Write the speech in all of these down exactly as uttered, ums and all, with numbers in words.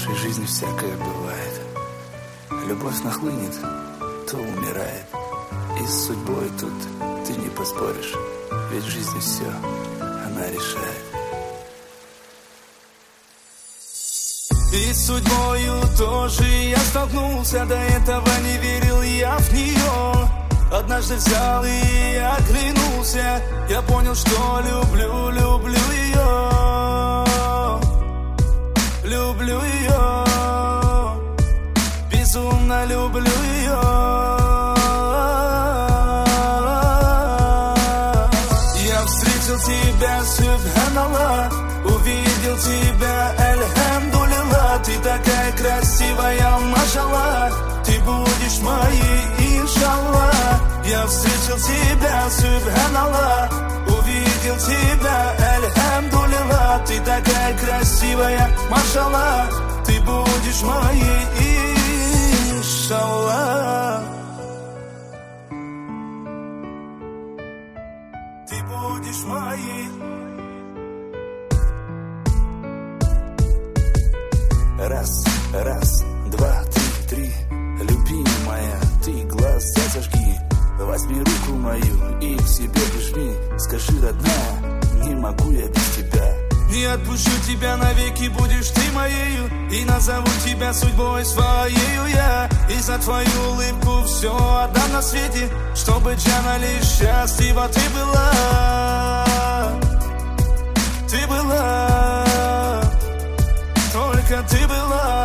нашей жизни всякое бывает. Любовь нахлынет, то умирает. И с судьбой тут ты не поспоришь, ведь в жизни все она решает. И с судьбою тоже я столкнулся, до этого не верил я в нее. Однажды взял и оглянулся, я понял, что люблю, люблю ее. Люблю ее, безумно люблю ее. Я встретил тебя, субханаллах, увидел тебя, альхамдулилlah. Ты такая красивая, машаллах, ты будешь моей, иншаллах. Я встретил тебя, субханаллах, увидел тебя, альхамдулилlah. Ты такая красивая, машаллах, ты будешь моей, иншаллах. Ты будешь моей. Раз, раз, два, три, три. Любимая, ты глаза зажги, возьми руку мою и к себе прижми. Скажи, родная, не могу я без тебя. Не отпущу тебя навеки, будешь ты моею, и назову тебя судьбой своею я. И за твою улыбку все отдам на свете, чтобы Джана лишь счастлива ты была. Ты была, только ты была.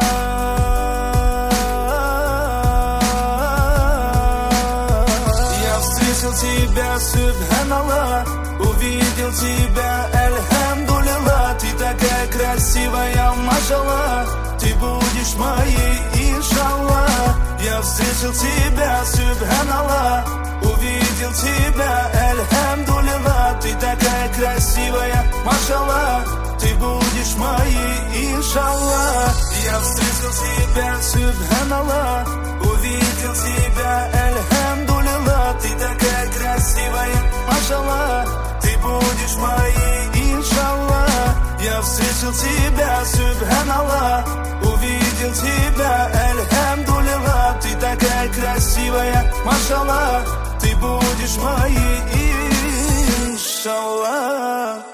Я встретил тебя, субханаллах, увидел тебя, альхамдулилlah. Ты такая красивая, машаллах, ты будешь моей, иншаллах. Я встретил тебя, субханаллах, увидел тебя, альхамдулилlah. Ты такая красивая, машаллах, ты будешь моей, иншаллах. Я встретил тебя, субханаллах, увидел тебя, альхамдулилlah. Ты такая красивая, машаллах, ты будешь моей, иншаллах. Я встретил тебя, субханаллах, увидел тебя, альхамдулилlah. Ты такая красивая, машаллах, ты будешь моей, иншаллах.